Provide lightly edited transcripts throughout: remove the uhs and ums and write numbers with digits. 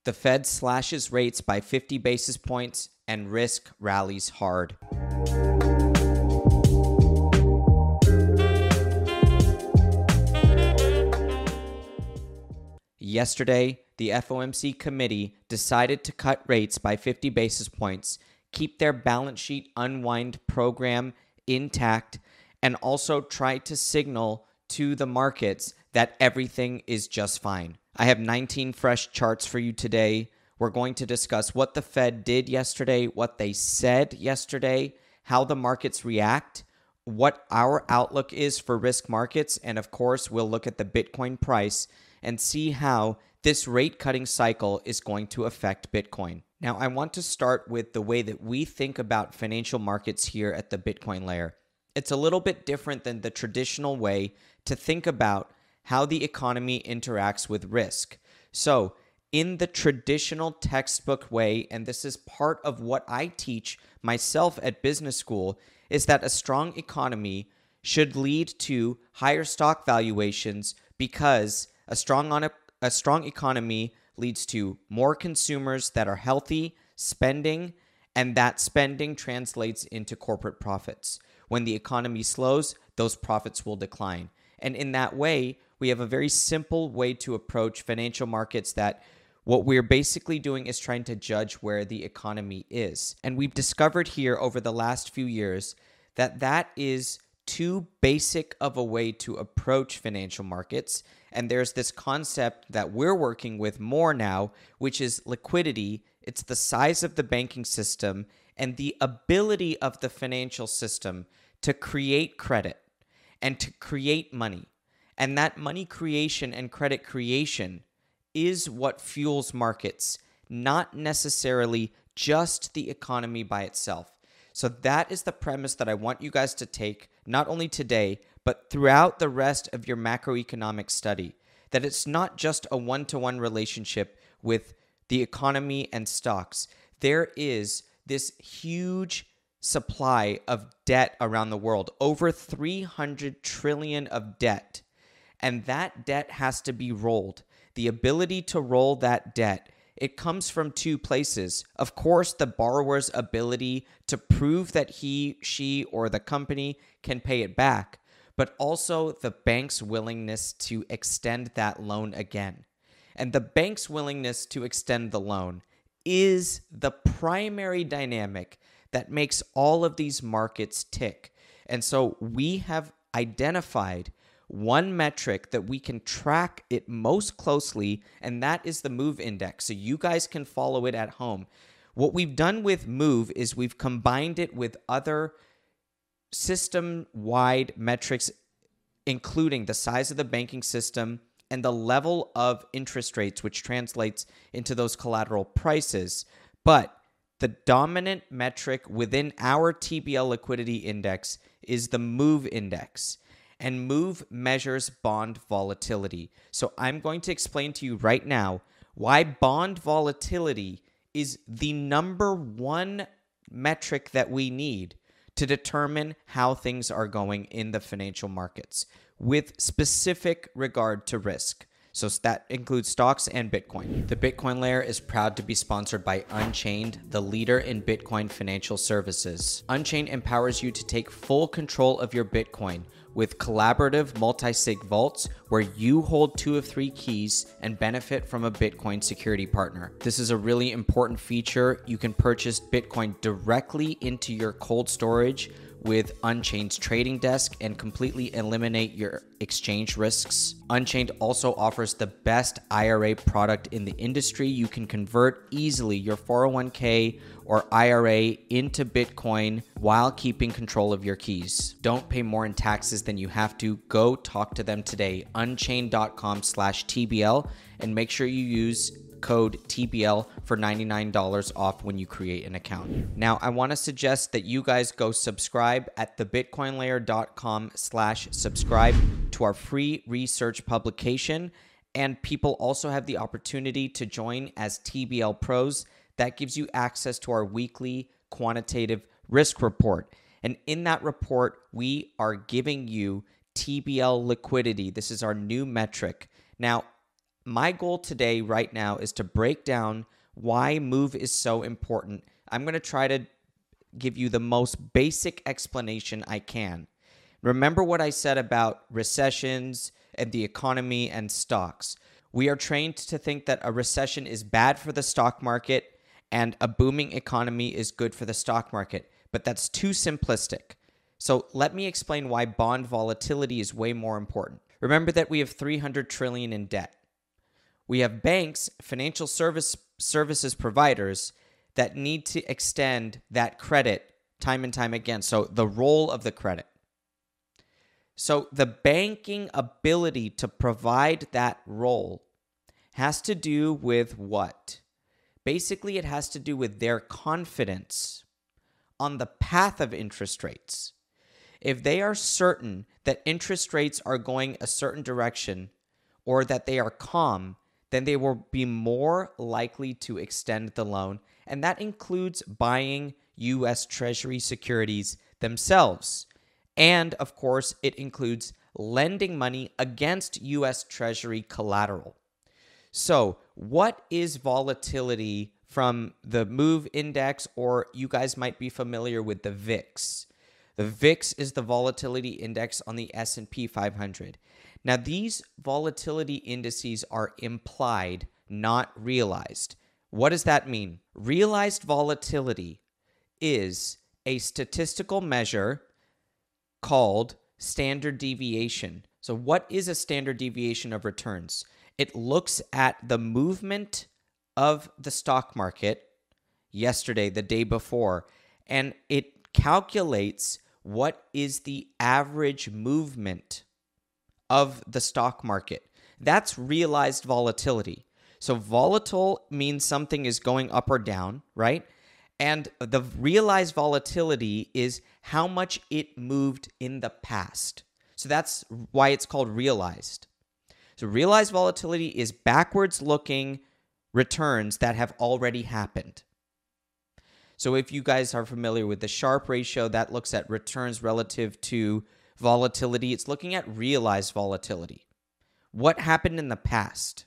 The Fed slashes rates by 50 basis points and risk rallies hard. Yesterday, the FOMC committee decided to cut rates by 50 basis points, keep their balance sheet unwind program intact, and also try to signal to the markets that everything is just fine. I have 19 fresh charts for you today. We're going to discuss what the Fed did yesterday, what they said yesterday, how the markets react, what our outlook is for risk markets, and of course, we'll look at the Bitcoin price and see how this rate cutting cycle is going to affect Bitcoin. Now, I want to start with the way that we think about financial markets here at the Bitcoin layer. It's a little bit different than the traditional way to think about how the economy interacts with risk. So, in the traditional textbook way, and this is part of what I teach myself at business school, is that a strong economy should lead to higher stock valuations because a strong economy leads to more consumers that are healthy, spending, and that spending translates into corporate profits. When the economy slows, those profits will decline. And in that way, we have a very simple way to approach financial markets that what we're basically doing is trying to judge where the economy is. And we've discovered here over the last few years that that is too basic of a way to approach financial markets. And there's this concept that we're working with more now, which is liquidity. It's the size of the banking system and the ability of the financial system to create credit and to create money. And that money creation and credit creation is what fuels markets, not necessarily just the economy by itself. So that is the premise that I want you guys to take, not only today, but throughout the rest of your macroeconomic study, that it's not just a one-to-one relationship with the economy and stocks. There is this huge supply of debt around the world, over 300 trillion of debt, and that debt has to be rolled. The ability to roll that debt, it comes from two places. Of course, the borrower's ability to prove that he, she, or the company can pay it back, but also the bank's willingness to extend that loan again. And the bank's willingness to extend the loan is the primary dynamic that makes all of these markets tick. And so we have identified one metric that we can track it most closely, and that is the MOVE index. So you guys can follow it at home. What we've done with MOVE is we've combined it with other system-wide metrics, including the size of the banking system and the level of interest rates, which translates into those collateral prices. But the dominant metric within our TBL liquidity index is the MOVE index. And MOVE measures bond volatility. So I'm going to explain to you right now why bond volatility is the number one metric that we need to determine how things are going in the financial markets with specific regard to risk. So that includes stocks and Bitcoin. The Bitcoin layer is proud to be sponsored by Unchained, the leader in Bitcoin financial services. Unchained empowers you to take full control of your Bitcoin with collaborative multi-sig vaults where you hold 2 of 3 keys and benefit from a Bitcoin security partner. This is a really important feature. You can purchase Bitcoin directly into your cold storage with Unchained's trading desk and completely eliminate your exchange risks. Unchained also offers the best IRA product in the industry. You can convert easily your 401k or IRA into Bitcoin while keeping control of your keys. Don't pay more in taxes than you have to. Go talk to them today, unchained.com/TBL, and make sure you use code TBL for $99 off when you create an account. Now, I want to suggest that you guys go subscribe at thebitcoinlayer.com/subscribe to our free research publication. And people also have the opportunity to join as TBL pros. That gives you access to our weekly quantitative risk report. And in that report, we are giving you TBL liquidity. This is our new metric. Now, my goal today, right now, is to break down why MOVE is so important. I'm going to try to give you the most basic explanation I can. Remember what I said about recessions and the economy and stocks. We are trained to think that a recession is bad for the stock market and a booming economy is good for the stock market, but that's too simplistic. So let me explain why bond volatility is way more important. Remember that we have 300 trillion in debt. We have banks, financial services providers that need to extend that credit time and time again. So the role of the credit. So the banking ability to provide that role has to do with what? Basically, it has to do with their confidence on the path of interest rates. If they are certain that interest rates are going a certain direction or that they are calm, then they will be more likely to extend the loan. And that includes buying U.S. Treasury securities themselves. And of course, it includes lending money against U.S. Treasury collateral. So what is volatility from the MOVE index, or you guys might be familiar with the VIX? The VIX is the volatility index on the S&P 500. Now, these volatility indices are implied, not realized. What does that mean? Realized volatility is a statistical measure called standard deviation. So what is a standard deviation of returns? It looks at the movement of the stock market yesterday, the day before, and it calculates what is the average movement of the stock market. That's realized volatility. So volatile means something is going up or down, right? And the realized volatility is how much it moved in the past. So that's why it's called realized. So realized volatility is backwards looking returns that have already happened. So if you guys are familiar with the Sharpe ratio, that looks at returns relative to volatility. It's looking at realized volatility. What happened in the past?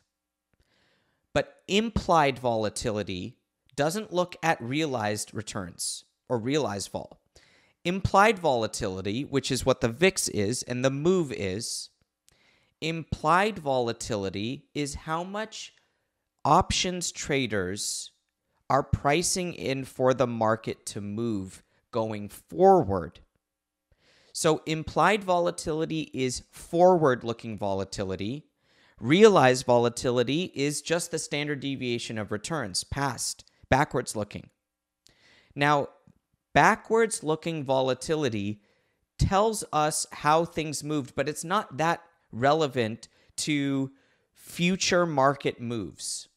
But implied volatility doesn't look at realized returns or realized vol. Implied volatility, which is what the VIX is and the MOVE is, implied volatility is how much options traders are pricing in for the market to move going forward. So implied volatility is forward-looking volatility. Realized volatility is just the standard deviation of returns, past, backwards looking. Now, backwards looking volatility tells us how things moved, but it's not that relevant to future market moves.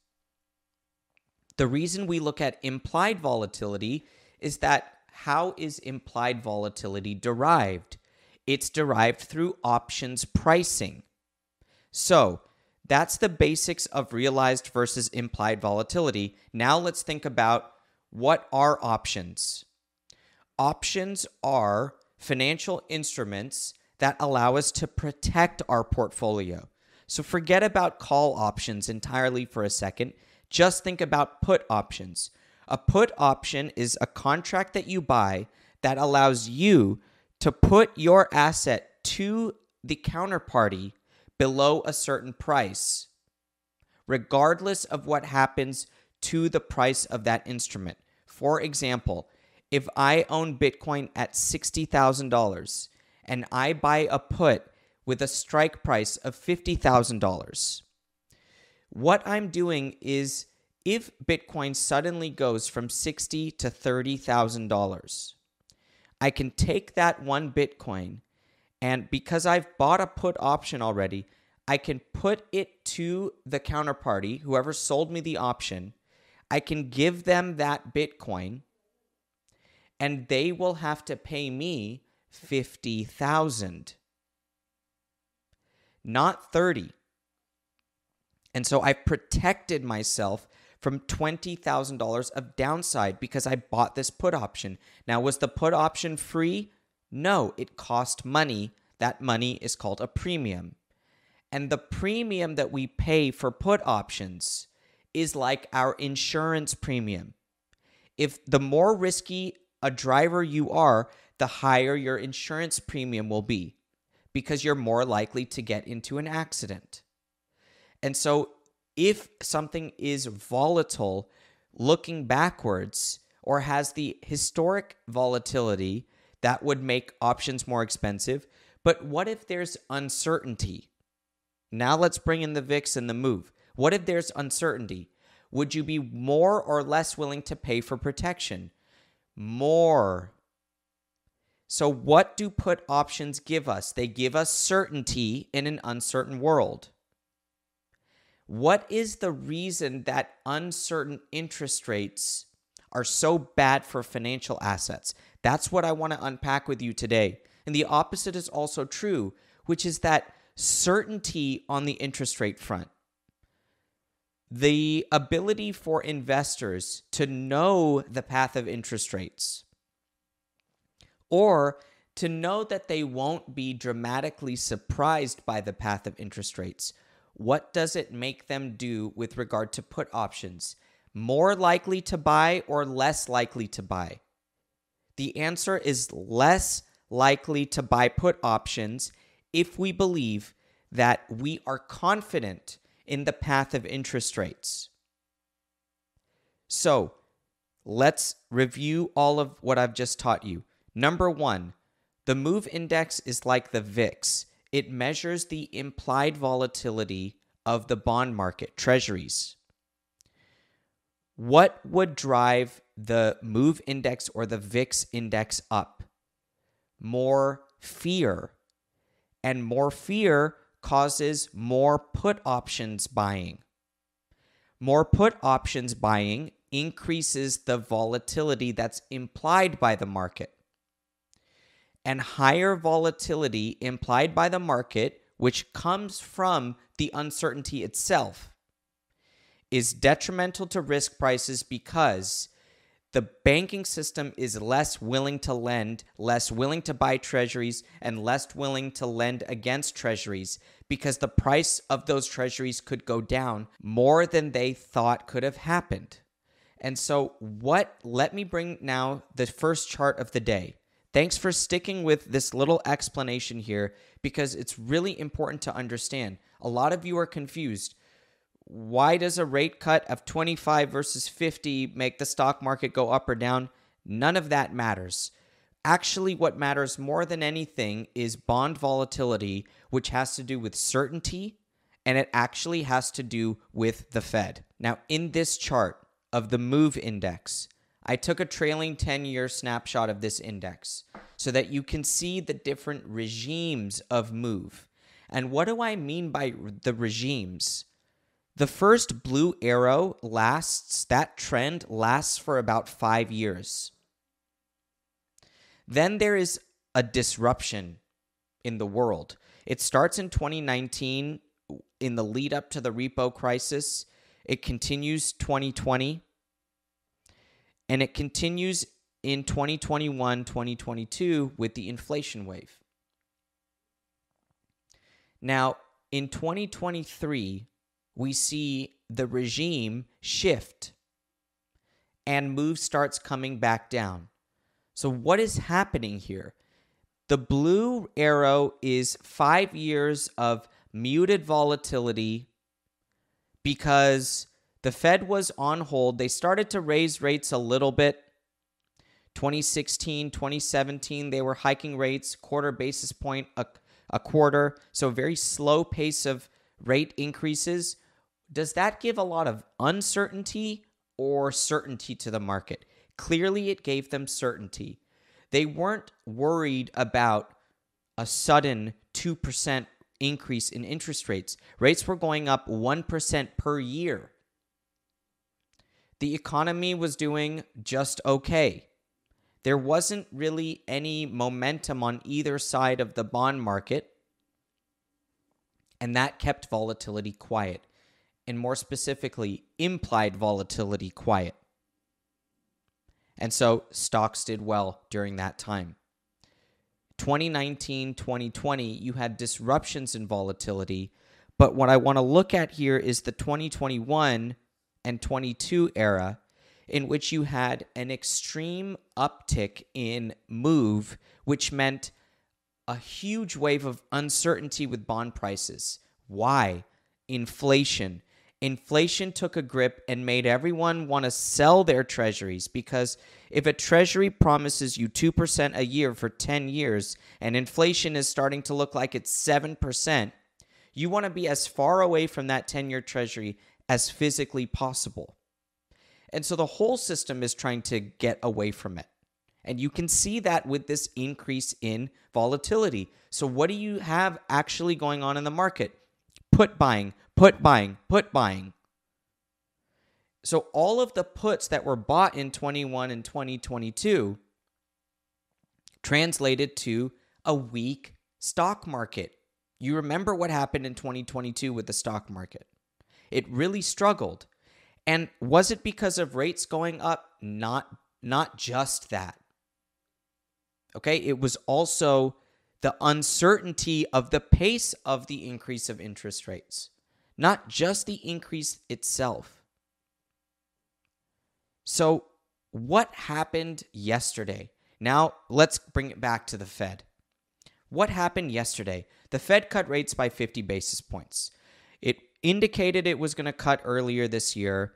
The reason we look at implied volatility is that how is implied volatility derived? It's derived through options pricing. So that's the basics of realized versus implied volatility. Now let's think about what are options. Options are financial instruments that allow us to protect our portfolio. So forget about call options entirely for a second. Just think about put options. A put option is a contract that you buy that allows you to put your asset to the counterparty below a certain price, regardless of what happens to the price of that instrument. For example, if I own Bitcoin at $60,000 and I buy a put with a strike price of $50,000, what I'm doing is, if Bitcoin suddenly goes from $60,000 to $30,000, I can take that one Bitcoin, and because I've bought a put option already, I can put it to the counterparty, whoever sold me the option. I can give them that Bitcoin, and they will have to pay me $50,000, not $30,000. And so I protected myself from $20,000 of downside because I bought this put option. Now, was the put option free? No, it cost money. That money is called a premium. And the premium that we pay for put options is like our insurance premium. If the more risky a driver you are, the higher your insurance premium will be because you're more likely to get into an accident. And so if something is volatile looking backwards or has the historic volatility, that would make options more expensive. But what if there's uncertainty? Now let's bring in the VIX and the move. What if there's uncertainty? Would you be more or less willing to pay for protection? More. So what do put options give us? They give us certainty in an uncertain world. What is the reason that uncertain interest rates are so bad for financial assets? That's what I want to unpack with you today. And the opposite is also true, which is that certainty on the interest rate front. The ability for investors to know the path of interest rates, or to know that they won't be dramatically surprised by the path of interest rates. What does it make them do with regard to put options? More likely to buy or less likely to buy? The answer is less likely to buy put options if we believe that we are confident in the path of interest rates. So let's review all of what I've just taught you. Number one, the MOVE index is like the VIX. It measures the implied volatility of the bond market, treasuries. What would drive the MOVE index or the VIX index up? More fear. And more fear causes more put options buying. More put options buying increases the volatility that's implied by the market. And higher volatility implied by the market, which comes from the uncertainty itself, is detrimental to risk prices because the banking system is less willing to lend, less willing to buy treasuries, and less willing to lend against treasuries because the price of those treasuries could go down more than they thought could have happened. And so let me bring now the first chart of the day. Thanks for sticking with this little explanation here because it's really important to understand. A lot of you are confused. Why does a rate cut of 25 versus 50 make the stock market go up or down? None of that matters. Actually, what matters more than anything is bond volatility, which has to do with certainty, and it actually has to do with the Fed. Now, in this chart of the MOVE index, I took a trailing 10-year snapshot of this index so that you can see the different regimes of MOVE. And what do I mean by the regimes? The first blue arrow that trend lasts for about 5 years. Then there is a disruption in the world. It starts in 2019 in the lead up to the repo crisis. It continues 2020. And it continues in 2021, 2022 with the inflation wave. Now, in 2023, we see the regime shift and MOVE starts coming back down. So what is happening here? The blue arrow is 5 years of muted volatility because the Fed was on hold. They started to raise rates a little bit. 2016, 2017, they were hiking rates, quarter basis point a quarter. So very slow pace of rate increases. Does that give a lot of uncertainty or certainty to the market? Clearly, it gave them certainty. They weren't worried about a sudden 2% increase in interest rates. Rates were going up 1% per year. The economy was doing just okay. There wasn't really any momentum on either side of the bond market, and that kept volatility quiet, and more specifically, implied volatility quiet. And so stocks did well during that time. 2019, 2020, you had disruptions in volatility, But what I want to look at here is the 2021 and 22 era, in which you had an extreme uptick in move, which meant a huge wave of uncertainty with bond prices. Why? Inflation. Inflation took a grip and made everyone want to sell their treasuries, because if a treasury promises you 2% a year for 10 years and inflation is starting to look like it's 7%, you want to be as far away from that 10-year treasury as physically possible. And so the whole system is trying to get away from it. And you can see that with this increase in volatility. So what do you have actually going on in the market? Put buying, put buying, put buying. So all of the puts that were bought in 21 and 2022 translated to a weak stock market. You remember what happened in 2022 with the stock market. It really struggled. And was it because of rates going up? Not just that. Okay, it was also the uncertainty of the pace of the increase of interest rates, not just the increase itself. So what happened yesterday? Now let's bring it back to the Fed. What happened yesterday? The Fed cut rates by 50 basis points. It indicated it was going to cut earlier this year.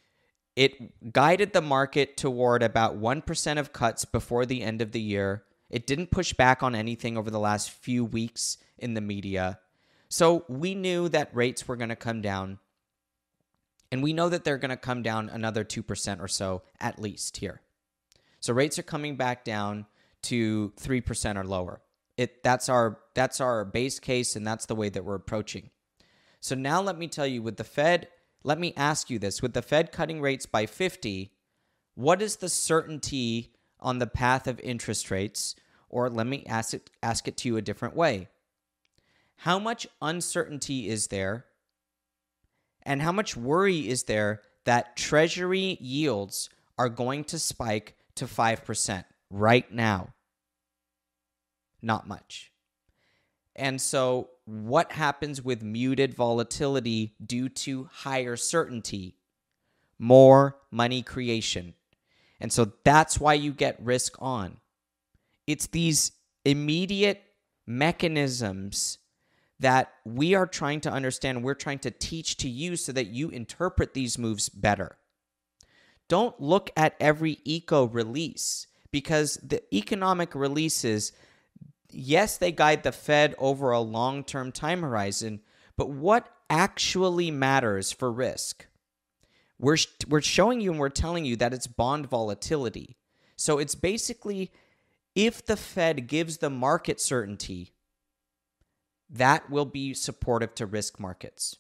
It guided the market toward about 1% of cuts before the end of the year. It didn't push back on anything over the last few weeks in the media. So we knew that rates were going to come down. And we know that they're going to come down another 2% or so at least here. So rates are coming back down to 3% or lower. That's our base case, and that's the way that we're approaching. So now let me tell you, with the Fed, let me ask you this. With the Fed cutting rates by 50, what is the certainty on the path of interest rates? Or let me ask it to you a different way. How much uncertainty is there? And how much worry is there that Treasury yields are going to spike to 5% right now? Not much. And so what happens with muted volatility due to higher certainty? More money creation. And so that's why you get risk on. It's these immediate mechanisms that we are trying to understand, we're trying to teach to you so that you interpret these moves better. Don't look at every eco release, because the economic releases, yes, they guide the Fed over a long-term time horizon, but what actually matters for risk? We're showing you and we're telling you that it's bond volatility. So it's basically, if the Fed gives the market certainty, that will be supportive to risk markets.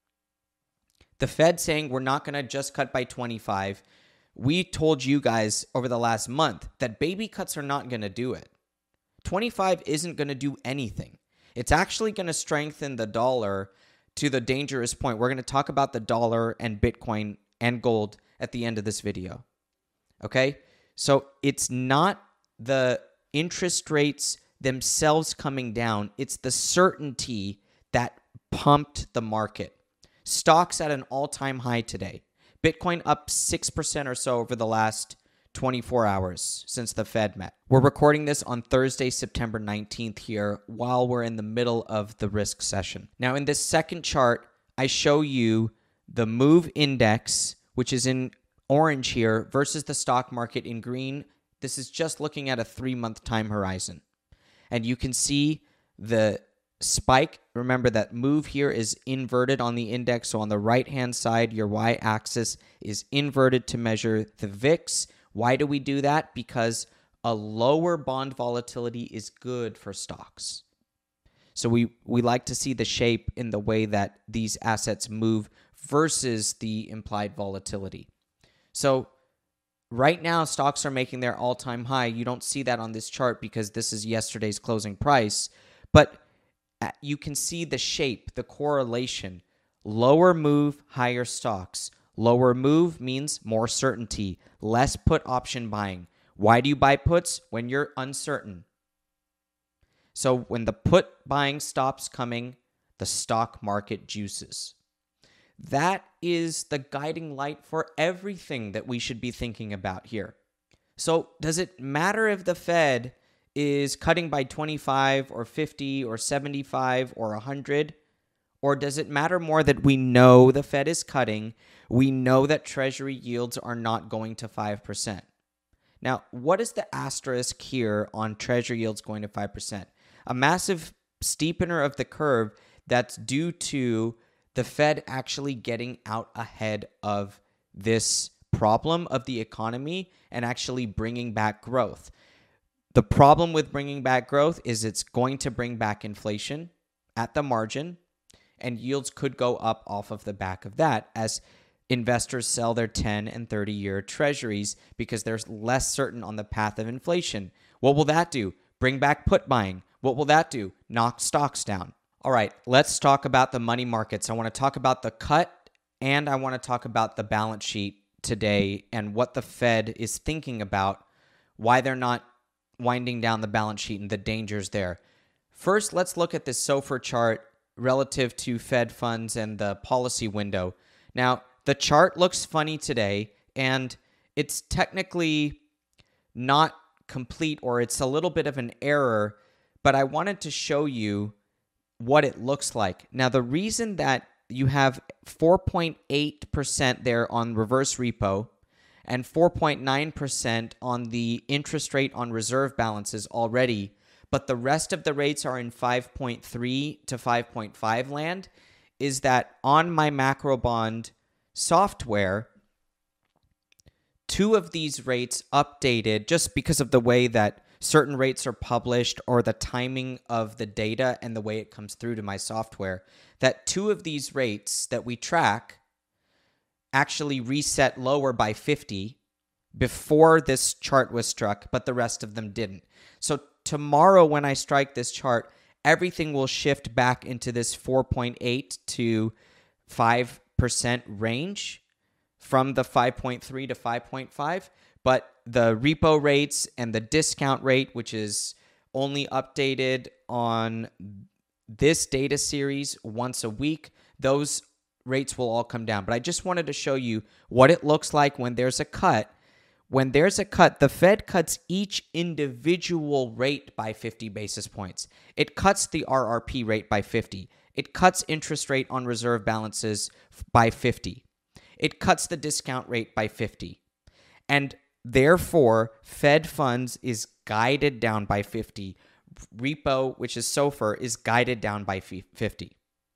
The Fed saying we're not going to just cut by 25. We told you guys over the last month that baby cuts are not going to do it. 25 isn't going to do anything. It's actually going to strengthen the dollar to the dangerous point. We're going to talk about the dollar and Bitcoin and gold at the end of this video. Okay? So it's not the interest rates themselves coming down. It's the certainty that pumped the market. Stocks at an all-time high today. Bitcoin up 6% or so over the last 24 hours since the Fed met. We're recording this on Thursday, September 19th here, while we're in the middle of the risk session. Now, in this second chart, I show you the MOVE index, which is in orange here, versus the stock market in green. This is just looking at a 3-month time horizon. And you can see the spike. Remember that MOVE here is inverted on the index. So on the right-hand side, your y-axis is inverted to measure the VIX. Why do we do that? Because a lower bond volatility is good for stocks. So we like to see the shape in the way that these assets move versus the implied volatility. So right now, stocks are making their all-time high. You don't see that on this chart because this is yesterday's closing price. But you can see the shape, the correlation. Lower move, higher stocks. Lower move means more certainty, less put option buying. Why do you buy puts? When you're uncertain. So when the put buying stops coming, the stock market juices. That is the guiding light for everything that we should be thinking about here. So does it matter if the Fed is cutting by 25 or 50 or 75 or 100? Or does it matter more that we know the Fed is cutting, we know that Treasury yields are not going to 5%? Now, what is the asterisk here on Treasury yields going to 5%? A massive steepener of the curve that's due to the Fed actually getting out ahead of this problem of the economy and actually bringing back growth. The problem with bringing back growth is it's going to bring back inflation at the margin, and yields could go up off of the back of that as investors sell their 10 and 30-year treasuries because they're less certain on the path of inflation. What will that do? Bring back put buying. What will that do? Knock stocks down. All right, let's talk about the money markets. I want to talk about the cut, and I want to talk about the balance sheet today and what the Fed is thinking about, why they're not winding down the balance sheet and the dangers there. First, let's look at this SOFR chart relative to Fed funds and the policy window. Now, the chart looks funny today, and it's technically not complete, or it's a little bit of an error, but I wanted to show you what it looks like. Now, the reason that you have 4.8% there on reverse repo and 4.9% on the interest rate on reserve balances already, but the rest of the rates are in 5.3 to 5.5 land, is that on my macro bond software, two of these rates updated just because of the way that certain rates are published or the timing of the data and the way it comes through to my software, that two of these rates that we track actually reset lower by 50 before this chart was struck, but the rest of them didn't. So tomorrow when I strike this chart, everything will shift back into this 4.8 to 5% range from the 5.3 to 5.5. But the repo rates and the discount rate, which is only updated on this data series once a week, those rates will all come down. But I just wanted to show you what it looks like when there's a cut. When there's a cut, the Fed cuts each individual rate by 50 basis points. It cuts the RRP rate by 50. It cuts interest rate on reserve balances by 50. It cuts the discount rate by 50. And therefore, Fed funds is guided down by 50. Repo, which is SOFR, is guided down by 50.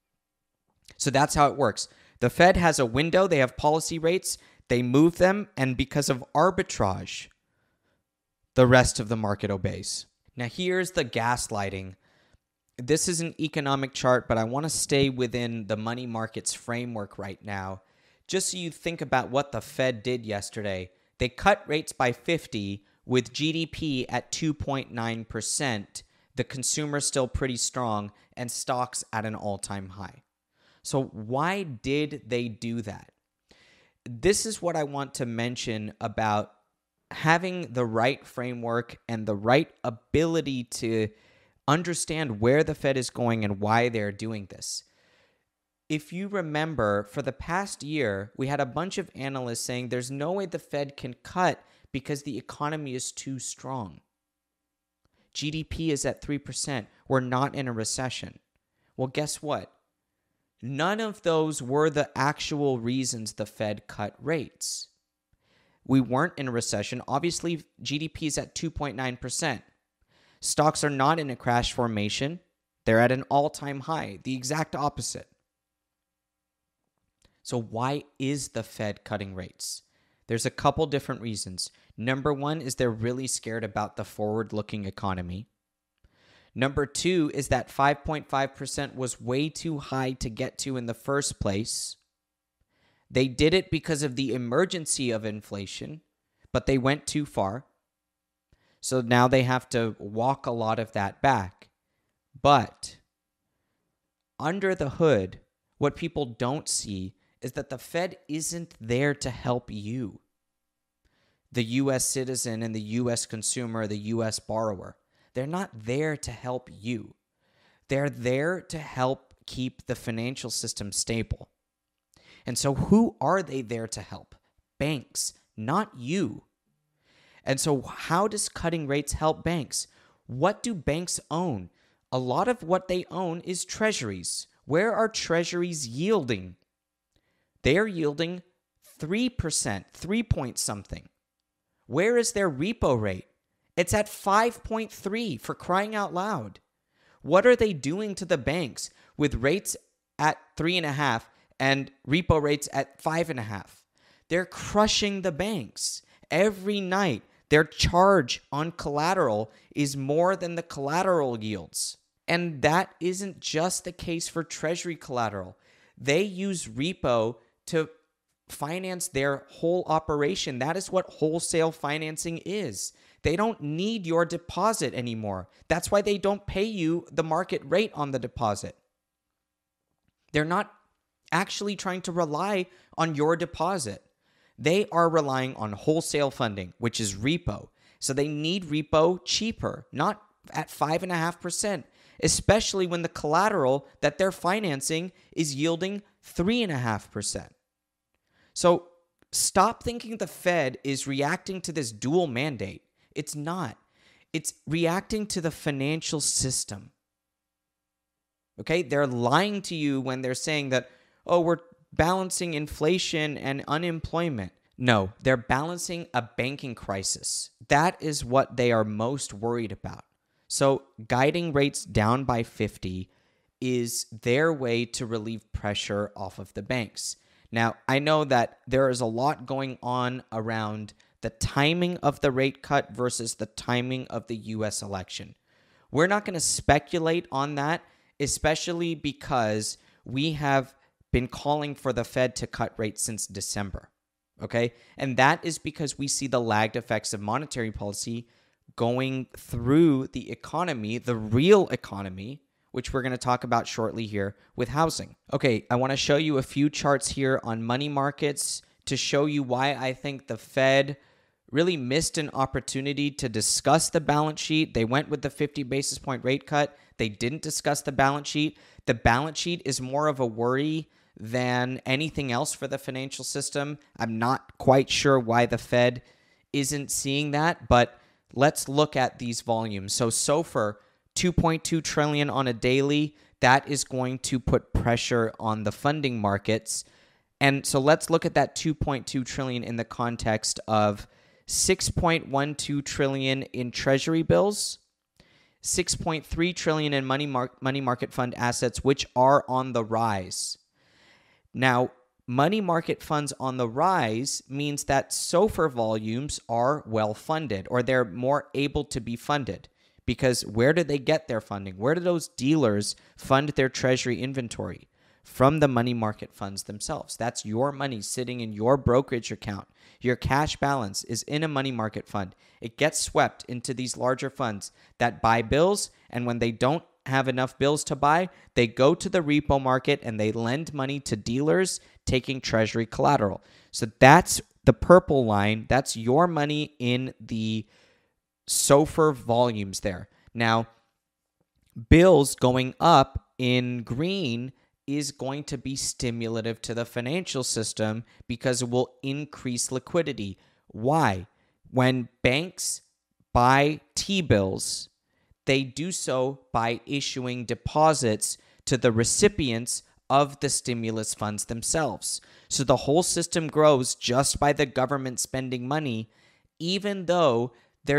So that's how it works. The Fed has a window. They have policy rates. They move them, and because of arbitrage, the rest of the market obeys. Now, here's the gaslighting. This is an economic chart, but I want to stay within the money markets framework right now, just so you think about what the Fed did yesterday. They cut rates by 50 with GDP at 2.9%, the consumer still pretty strong, and stocks at an all-time high. So why did they do that? This is what I want to mention about having the right framework and the right ability to understand where the Fed is going and why they're doing this. If you remember, for the past year, we had a bunch of analysts saying there's no way the Fed can cut because the economy is too strong. GDP is at 3%. We're not in a recession. Well, guess what? None of those were the actual reasons the Fed cut rates. We weren't in a recession. Obviously, GDP is at 2.9%. Stocks are not in a crash formation. They're at an all-time high, the exact opposite. So why is the Fed cutting rates? There's a couple different reasons. Number one is they're really scared about the forward-looking economy. Number two is that 5.5% was way too high to get to in the first place. They did it because of the emergency of inflation, but they went too far. So now they have to walk a lot of that back. But under the hood, what people don't see is that the Fed isn't there to help you, the U.S. citizen and the U.S. consumer, the U.S. borrower. They're not there to help you. They're there to help keep the financial system stable. And so who are they there to help? Banks, not you. And so how does cutting rates help banks? What do banks own? A lot of what they own is treasuries. Where are treasuries yielding? They are yielding 3%, 3 point something. Where is their repo rate? It's at 5.3, for crying out loud. What are they doing to the banks with rates at 3.5 and repo rates at 5.5? They're crushing the banks. Every night, their charge on collateral is more than the collateral yields. And that isn't just the case for treasury collateral. They use repo to finance their whole operation. That is what wholesale financing is. They don't need your deposit anymore. That's why they don't pay you the market rate on the deposit. They're not actually trying to rely on your deposit. They are relying on wholesale funding, which is repo. So they need repo cheaper, not at 5.5%, especially when the collateral that they're financing is yielding 3.5%. So stop thinking the Fed is reacting to this dual mandate. It's not. It's reacting to the financial system. Okay? They're lying to you when they're saying that, oh, we're balancing inflation and unemployment. No, they're balancing a banking crisis. That is what they are most worried about. So guiding rates down by 50 is their way to relieve pressure off of the banks. Now, I know that there is a lot going on around the timing of the rate cut versus the timing of the U.S. election. We're not going to speculate on that, especially because we have been calling for the Fed to cut rates since December, okay? And that is because we see the lagged effects of monetary policy going through the economy, the real economy, which we're going to talk about shortly here with housing. Okay, I want to show you a few charts here on money markets to show you why I think the Fed really missed an opportunity to discuss the balance sheet. They went with the 50 basis point rate cut. They didn't discuss the balance sheet. The balance sheet is more of a worry than anything else for the financial system. I'm not quite sure why the Fed isn't seeing that, but let's look at these volumes. So SOFR, 2.2 trillion on a daily, that is going to put pressure on the funding markets. And so let's look at that 2.2 trillion in the context of 6.12 trillion in treasury bills, 6.3 trillion in money market fund assets, which are on the rise. Now, money market funds on the rise means that SOFR volumes are well funded, or they're more able to be funded. Because where do they get their funding? Where do those dealers fund their treasury inventory? From the money market funds themselves. That's your money sitting in your brokerage account. Your cash balance is in a money market fund. It gets swept into these larger funds that buy bills, and when they don't have enough bills to buy, they go to the repo market and they lend money to dealers taking treasury collateral. So that's the purple line. That's your money in the SOFR volumes there. Now, bills going up in green is going to be stimulative to the financial system because it will increase liquidity. Why? When banks buy T-bills, they do so by issuing deposits to the recipients of the stimulus funds themselves. So the whole system grows just by the government spending money, even though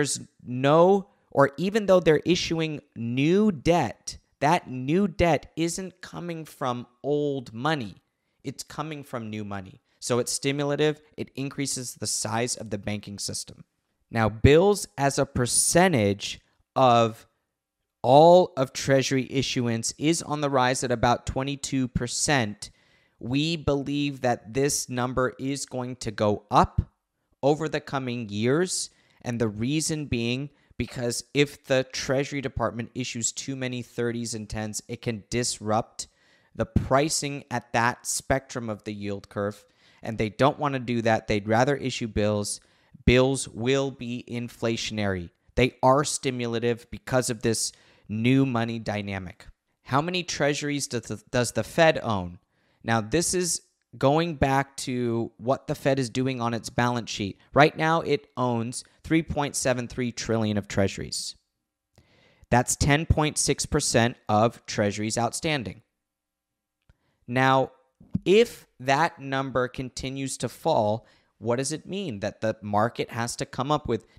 even though they're issuing new debt. That new debt isn't coming from old money. It's coming from new money. So it's stimulative. It increases the size of the banking system. Now, bills as a percentage of all of Treasury issuance is on the rise at about 22%. We believe that this number is going to go up over the coming years. And the reason being because if the Treasury Department issues too many 30s and 10s, it can disrupt the pricing at that spectrum of the yield curve. And they don't want to do that. They'd rather issue bills. Bills will be inflationary. They are stimulative because of this new money dynamic. How many treasuries does the Fed own? Now, this is going back to what the Fed is doing on its balance sheet. Right now, it owns 3.73 trillion of treasuries. That's 10.6% of treasuries outstanding. Now, if that number continues to fall, what does it mean? That the market has to come up with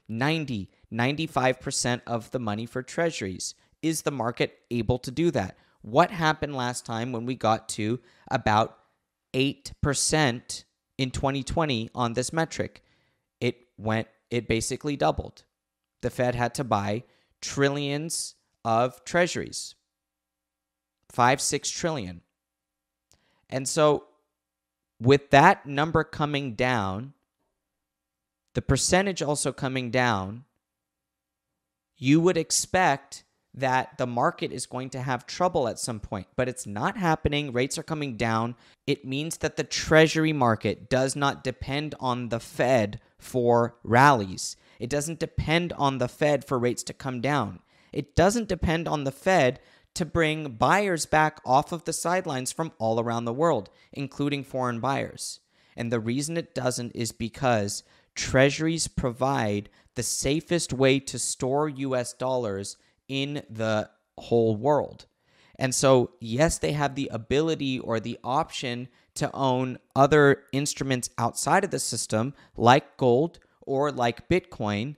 95% of the money for treasuries. Is the market able to do that? What happened last time when we got to about 8% in 2020 on this metric? It basically doubled. The Fed had to buy trillions of treasuries, 5-6 trillion. And so with that number coming down, the percentage also coming down, you would expect that the market is going to have trouble at some point, but it's not happening. Rates are coming down. It means that the treasury market does not depend on the Fed for rallies. It doesn't depend on the Fed for rates to come down. It doesn't depend on the Fed to bring buyers back off of the sidelines from all around the world, including foreign buyers. And the reason it doesn't is because treasuries provide the safest way to store US dollars in the whole world. And so, yes, they have the ability or the option to own other instruments outside of the system, like gold or like Bitcoin.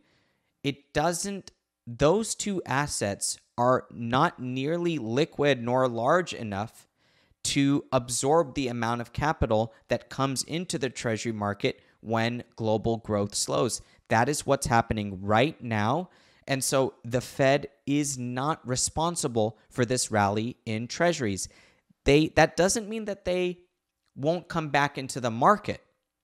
Those two assets are not nearly liquid nor large enough to absorb the amount of capital that comes into the treasury market when global growth slows. That is what's happening right now. And so the Fed is not responsible for this rally in treasuries. That doesn't mean that they won't come back into the market.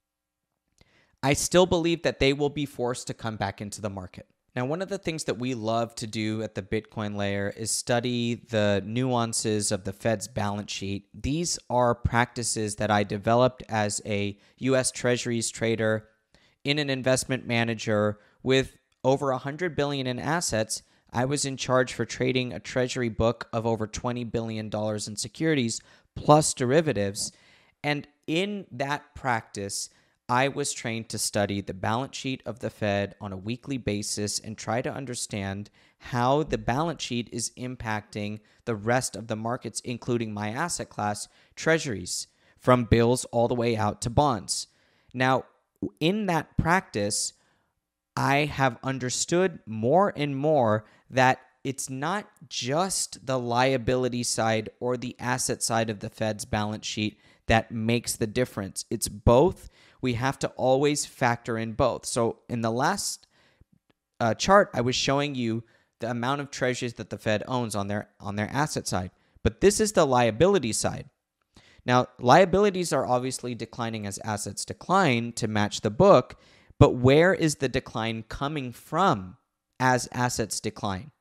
I still believe that they will be forced to come back into the market. Now, one of the things that we love to do at the Bitcoin layer is study the nuances of the Fed's balance sheet. These are practices that I developed as a U.S. Treasuries trader in an investment manager with over $100 billion in assets. I was in charge for trading a treasury book of over $20 billion in securities plus derivatives. And in that practice, I was trained to study the balance sheet of the Fed on a weekly basis and try to understand how the balance sheet is impacting the rest of the markets, including my asset class, treasuries, from bills all the way out to bonds. Now, in that practice, I have understood more and more that it's not just the liability side or the asset side of the Fed's balance sheet that makes the difference. It's both. We have to always factor in both. So in the last chart, I was showing you the amount of treasuries that the Fed owns on their asset side. But this is the liability side. Now, liabilities are obviously declining as assets decline to match the book. But where is the decline coming from as assets decline?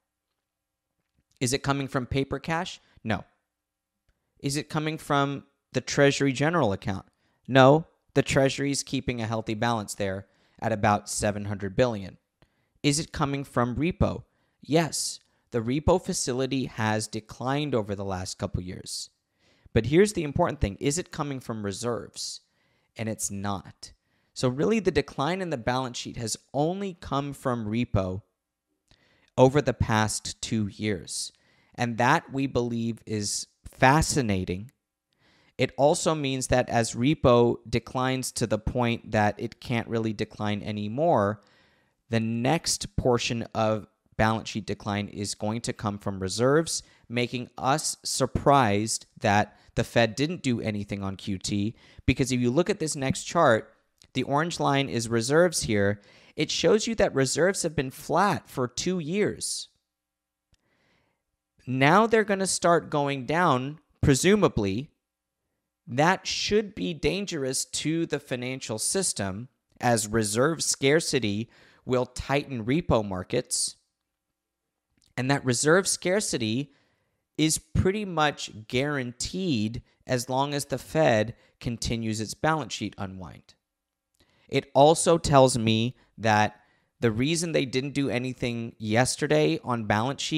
Is it coming from paper cash? No. Is it coming from the Treasury General account? No. The Treasury is keeping a healthy balance there at about $700 billion. Is it coming from repo? Yes. The repo facility has declined over the last couple years. But here's the important thing. Is it coming from reserves? And it's not. So really, the decline in the balance sheet has only come from repo over the past 2 years. And that, we believe, is fascinating. It also means that as repo declines to the point that it can't really decline anymore, the next portion of balance sheet decline is going to come from reserves, making us surprised that the Fed didn't do anything on QT. Because if you look at this next chart, the orange line is reserves here. It shows you that reserves have been flat for 2 years. Now they're going to start going down, presumably. That should be dangerous to the financial system, as reserve scarcity will tighten repo markets. And that reserve scarcity is pretty much guaranteed as long as the Fed continues its balance sheet unwind. It also tells me that the reason they didn't do anything yesterday on balance sheet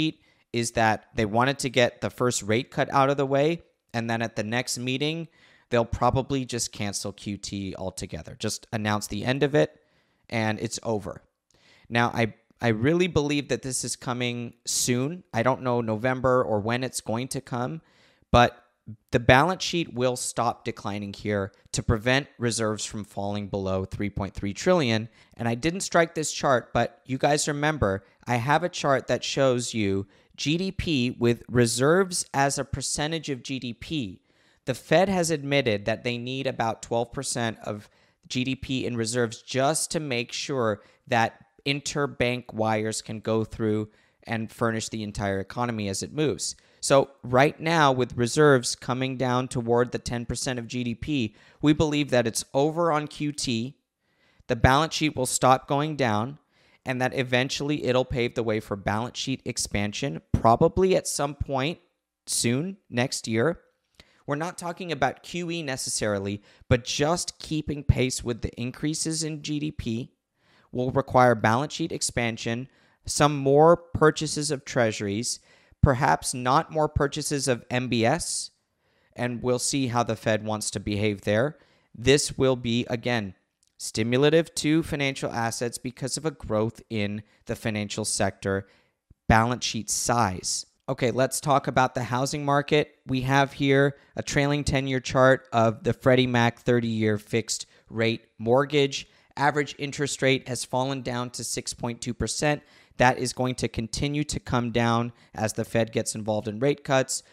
is that they wanted to get the first rate cut out of the way, and then at the next meeting, they'll probably just cancel QT altogether. Just announce the end of it, and it's over. Now, I really believe that this is coming soon. I don't know November or when it's going to come, but the balance sheet will stop declining here to prevent reserves from falling below 3.3 trillion. And I didn't strike this chart, but you guys remember, I have a chart that shows you GDP with reserves as a percentage of GDP. The Fed has admitted that they need about 12% of GDP in reserves just to make sure that interbank wires can go through and furnish the entire economy as it moves. So right now, with reserves coming down toward the 10% of GDP, we believe that it's over on QT, the balance sheet will stop going down, and that eventually it'll pave the way for balance sheet expansion, probably at some point soon, next year. We're not talking about QE necessarily, but just keeping pace with the increases in GDP will require balance sheet expansion, some more purchases of treasuries, perhaps not more purchases of MBS, and we'll see how the Fed wants to behave there. This will be, again, stimulative to financial assets because of a growth in the financial sector balance sheet size. Okay, let's talk about the housing market. We have here a trailing 10-year chart of the Freddie Mac 30-year fixed rate mortgage. Average interest rate has fallen down to 6.2%. That is going to continue to come down as the Fed gets involved in rate cuts.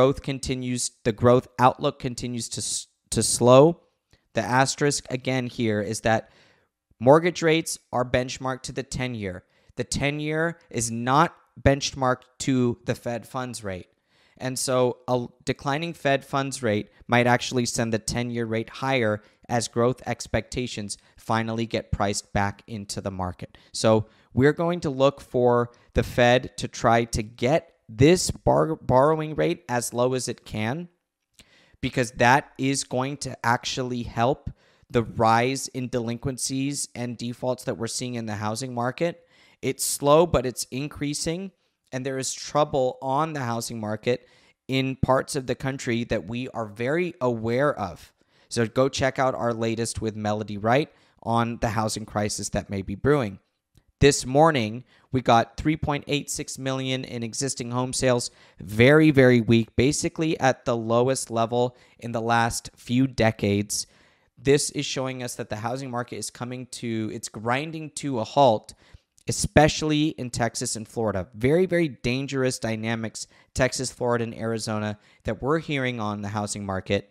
The growth outlook continues to slow. The asterisk again here is that mortgage rates are benchmarked to the 10-year. The 10-year is not benchmarked to the Fed funds rate. And so a declining Fed funds rate might actually send the 10-year rate higher as growth expectations finally get priced back into the market. So we're going to look for the Fed to try to get this borrowing rate as low as it can, because that is going to actually help the rise in delinquencies and defaults that we're seeing in the housing market. It's slow, but it's increasing, and there is trouble on the housing market in parts of the country that we are very aware of. So go check out our latest with Melody Wright on the housing crisis that may be brewing. This morning, we got 3.86 million in existing home sales. Very, very weak, basically at the lowest level in the last few decades. This is showing us that the housing market is it's grinding to a halt, especially in Texas and Florida. Very, very dangerous dynamics, Texas, Florida, and Arizona, that we're hearing on the housing market.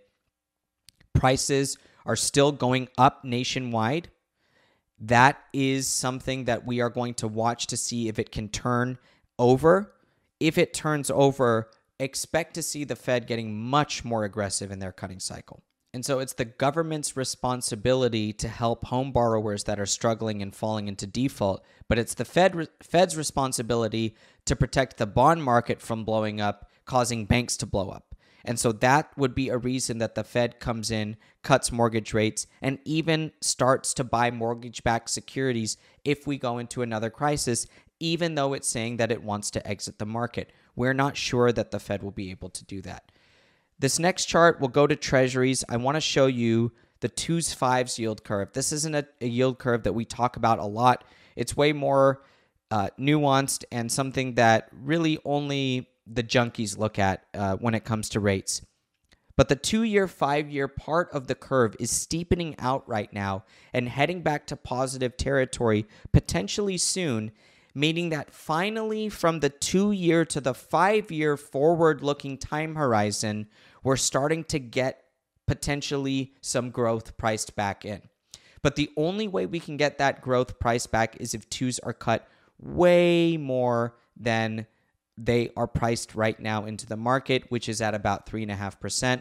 Prices are still going up nationwide. That is something that we are going to watch to see if it can turn over. If it turns over, expect to see the Fed getting much more aggressive in their cutting cycle. And so it's the government's responsibility to help home borrowers that are struggling and falling into default, but it's the Fed's responsibility to protect the bond market from blowing up, causing banks to blow up. And so that would be a reason that the Fed comes in, cuts mortgage rates, and even starts to buy mortgage-backed securities if we go into another crisis, even though it's saying that it wants to exit the market. We're not sure that the Fed will be able to do that. This next chart will go to treasuries. I want to show you the 2s/5s yield curve. This isn't a yield curve that we talk about a lot. It's way more nuanced and something that really only the junkies look at when it comes to rates. But the 2-year, 5-year part of the curve is steepening out right now and heading back to positive territory potentially soon, meaning that finally from the 2-year to the 5-year forward-looking time horizon, we're starting to get potentially some growth priced back in. But the only way we can get that growth priced back is if 2s are cut way more than they are priced right now into the market, which is at about 3.5%.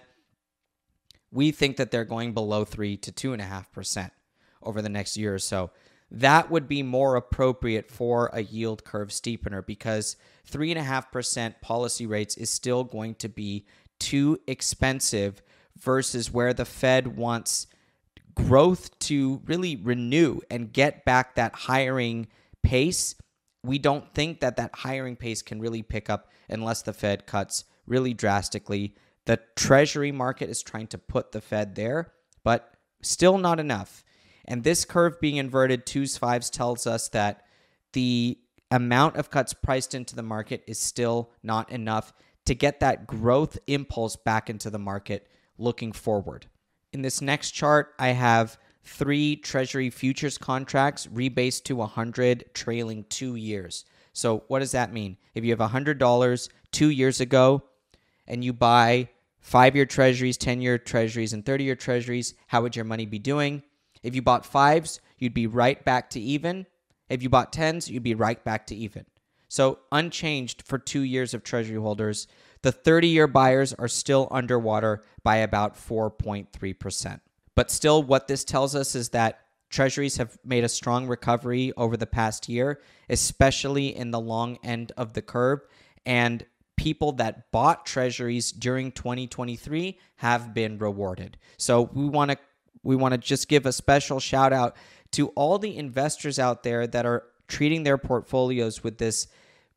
We think that they're going below 3 to 2.5% over the next year or so. That would be more appropriate for a yield curve steepener, because 3.5% policy rates is still going to be too expensive versus where the Fed wants growth to really renew and get back that hiring pace we don't think that hiring pace can really pick up unless the Fed cuts really drastically. The Treasury market is trying to put the Fed there, but still not enough. And this curve being inverted, 2s, 5s, tells us that the amount of cuts priced into the market is still not enough to get that growth impulse back into the market looking forward. In this next chart, I have 3 Treasury futures contracts rebased to 100 trailing 2 years. So what does that mean? If you have $100 2 years ago and you buy 5-year Treasuries, 10-year Treasuries, and 30-year Treasuries, how would your money be doing? If you bought 5s, you'd be right back to even. If you bought 10s, you'd be right back to even. So unchanged for 2 years of Treasury holders. The 30-year buyers are still underwater by about 4.3%. But still, what this tells us is that Treasuries have made a strong recovery over the past year, especially in the long end of the curve. And people that bought Treasuries during 2023 have been rewarded. So we want to just give a special shout out to all the investors out there that are treating their portfolios with this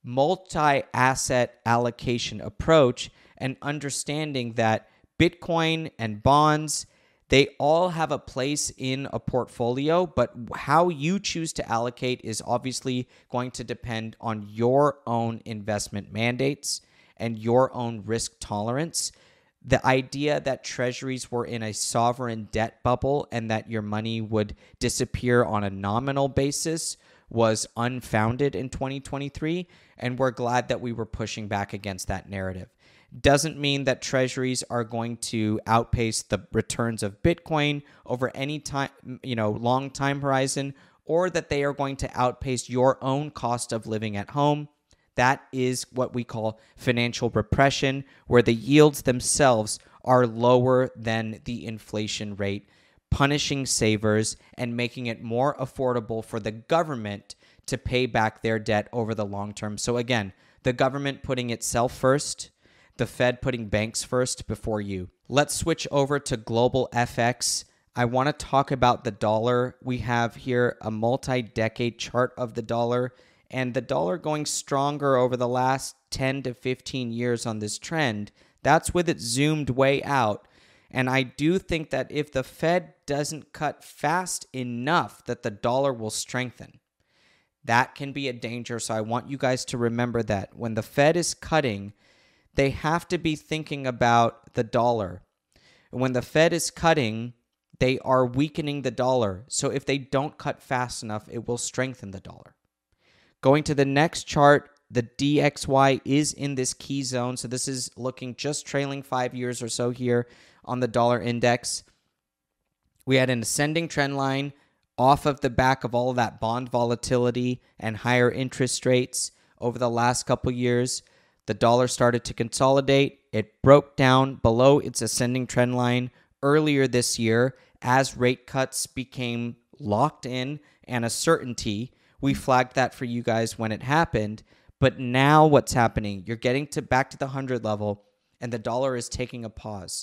multi-asset allocation approach and understanding that Bitcoin and bonds, they all have a place in a portfolio, but how you choose to allocate is obviously going to depend on your own investment mandates and your own risk tolerance. The idea that Treasuries were in a sovereign debt bubble and that your money would disappear on a nominal basis was unfounded in 2023, and we're glad that we were pushing back against that narrative. Doesn't mean that Treasuries are going to outpace the returns of Bitcoin over any time, long time horizon, or that they are going to outpace your own cost of living at home. That is what we call financial repression, where the yields themselves are lower than the inflation rate, punishing savers and making it more affordable for the government to pay back their debt over the long term. So again, the government putting itself first, the Fed putting banks first before you. Let's switch over to global FX. I want to talk about the dollar. We have here a multi-decade chart of the dollar, and the dollar going stronger over the last 10 to 15 years on this trend. That's with it zoomed way out. And I do think that if the Fed doesn't cut fast enough, that the dollar will strengthen. That can be a danger. So I want you guys to remember that when the Fed is cutting, they have to be thinking about the dollar. When the Fed is cutting, they are weakening the dollar. So if they don't cut fast enough, it will strengthen the dollar. Going to the next chart, the DXY is in this key zone. So this is looking just trailing 5 years or so here on the dollar index. We had an ascending trend line off of the back of all of that bond volatility and higher interest rates over the last couple years. The dollar started to consolidate. It broke down below its ascending trend line earlier this year as rate cuts became locked in and a certainty. We flagged that for you guys when it happened. But now what's happening? You're getting back to the 100 level and the dollar is taking a pause.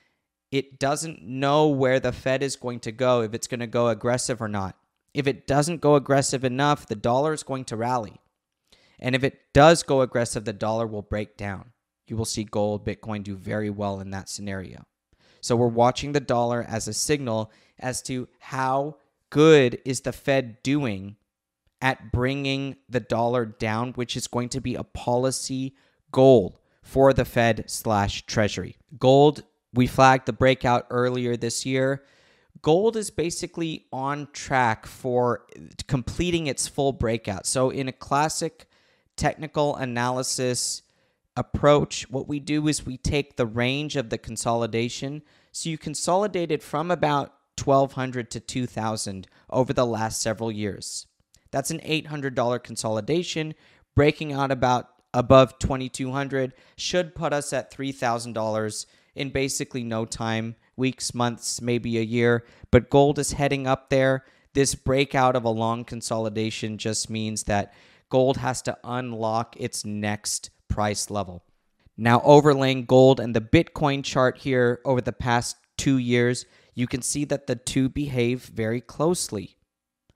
It doesn't know where the Fed is going to go, if it's going to go aggressive or not. If it doesn't go aggressive enough, the dollar is going to rally. And if it does go aggressive, the dollar will break down. You will see gold, Bitcoin do very well in that scenario. So we're watching the dollar as a signal as to how good is the Fed doing at bringing the dollar down, which is going to be a policy goal for the Fed/Treasury. Gold, we flagged the breakout earlier this year. Gold is basically on track for completing its full breakout. So in a classic technical analysis approach, what we do is we take the range of the consolidation. So you consolidated from about 1,200 to 2,000 over the last several years. That's an $800 consolidation. Breaking out about above 2,200 should put us at $3,000 in basically no time, weeks, months, maybe a year. But gold is heading up there. This breakout of a long consolidation just means that gold has to unlock its next price level. Now, overlaying gold and the Bitcoin chart here over the past 2 years, you can see that the two behave very closely.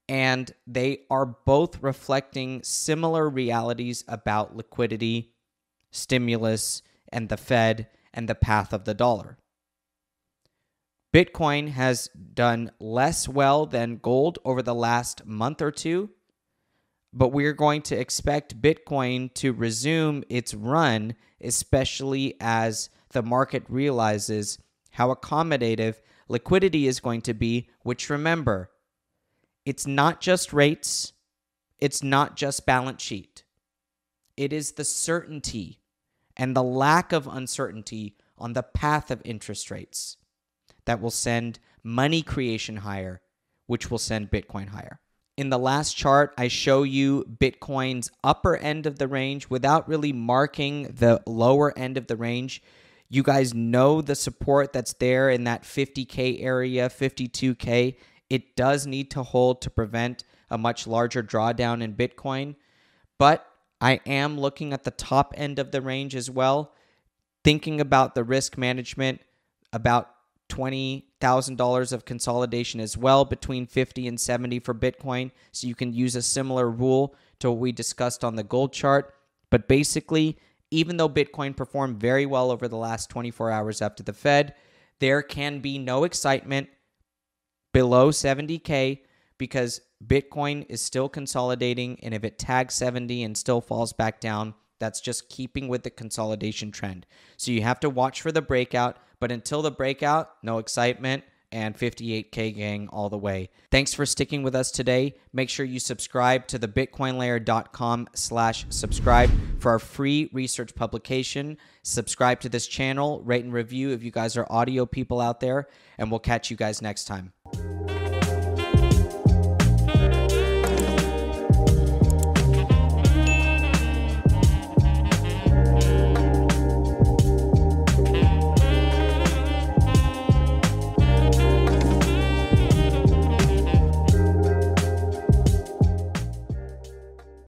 and they are both reflecting similar realities about liquidity, stimulus, and the Fed and the path of the dollar. Bitcoin has done less well than gold over the last month or two, but we're going to expect Bitcoin to resume its run, especially as the market realizes how accommodative liquidity is going to be, which, remember, it's not just rates, it's not just balance sheet. It is the certainty and the lack of uncertainty on the path of interest rates that will send money creation higher, which will send Bitcoin higher. In the last chart, I show you Bitcoin's upper end of the range without really marking the lower end of the range. You guys know the support that's there in that 50K area, 52K. It does need to hold to prevent a much larger drawdown in Bitcoin. But I am looking at the top end of the range as well, thinking about the risk management, about $20,000 of consolidation as well between 50 and 70 for Bitcoin. So you can use a similar rule to what we discussed on the gold chart. But basically, even though Bitcoin performed very well over the last 24 hours after the Fed, there can be no excitement below 70K because Bitcoin is still consolidating. And if it tags 70 and still falls back down, that's just keeping with the consolidation trend. So you have to watch for the breakout. But until the breakout, no excitement, and 58K gang all the way. Thanks for sticking with us today. Make sure you subscribe to the bitcoinlayer.com/subscribe for our free research publication. Subscribe to this channel, rate and review if you guys are audio people out there, and we'll catch you guys next time.